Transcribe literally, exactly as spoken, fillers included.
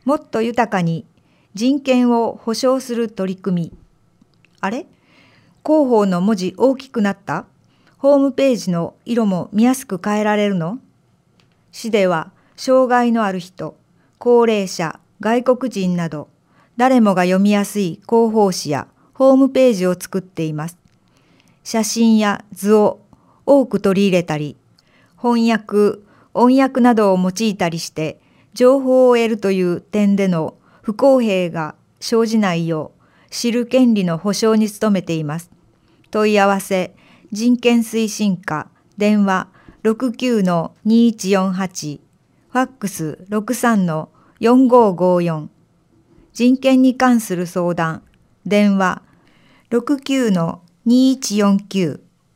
もっと豊かに人権を保障する取り組み。あれ？広報の文字大きくなった？ホームページの色も見やすく変えられるの？市では障害のある人、高齢者、外国人など誰もが読みやすい広報誌やホームページを作っています。写真や図を多く取り入れたり、翻訳、音訳などを用いたりして情報を得るという点での不公平が生じないよう知る権利の保障に努めています。問い合わせ、人権推進課、電話 ろくきゅうのにいちよんはち、ファックス ろくさんのよんごごよん、人権に関する相談、電話 ろくきゅうのにいちよんきゅう